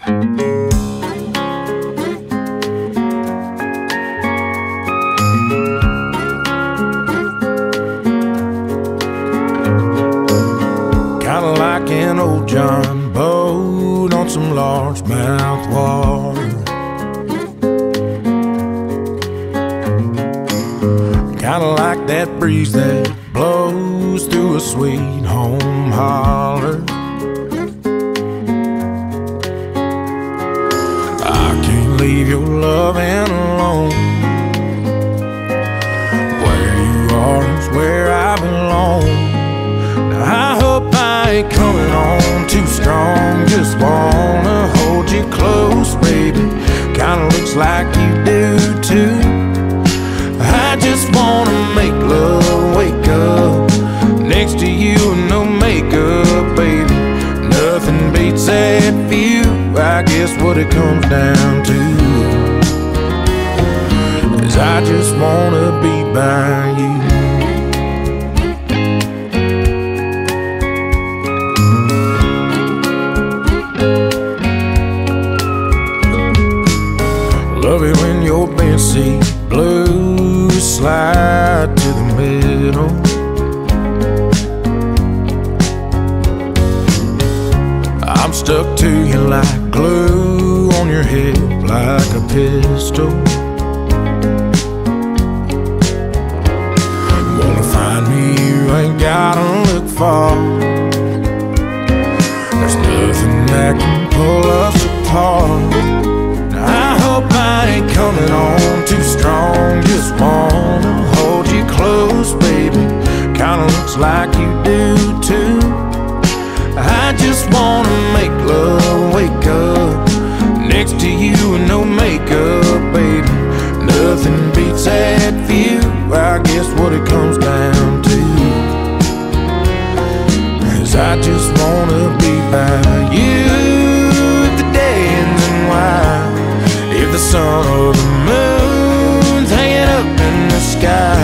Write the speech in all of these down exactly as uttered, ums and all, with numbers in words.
Kinda like an old John boat on some largemouth water. Kinda like that breeze that blows through a sweet home holler. I can't leave your loving alone. Where you are is where I belong. Now I hope I ain't coming on too strong. Just wanna hold you close, baby. Kinda looks like you do too. I just wanna make love, wake up next to you and no makeup, baby. Nothing beats that view, I guess what it comes down to is I just wanna be by you. Love it when your bench seat blues slide to the middle. I'm stuck to you like glue on your hip, like a pistol. Wanna find me, you ain't gotta look far. There's nothing that can pull us apart. I hope I ain't coming on too strong. Just wanna hold you close, baby. Kinda looks like you do too. I just wanna make love, wake up next to you and no makeup, baby. Nothing beats that view, I guess what it comes down to is I just wanna be by you. If the day ends in white, if the sun or the moon's hanging up in the sky,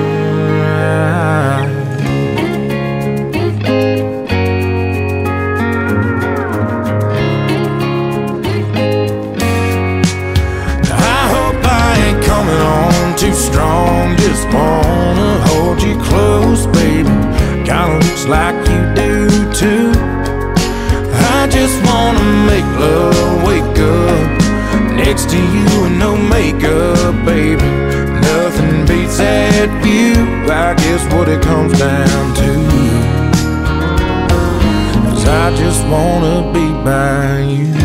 I hope I ain't coming on too strong. Just wanna hold you close, baby. Kinda looks like you do too. I just wanna make love, wake up next to you and no makeup, baby. Nothing beats that view, I guess what it comes down to is I just wanna be by you.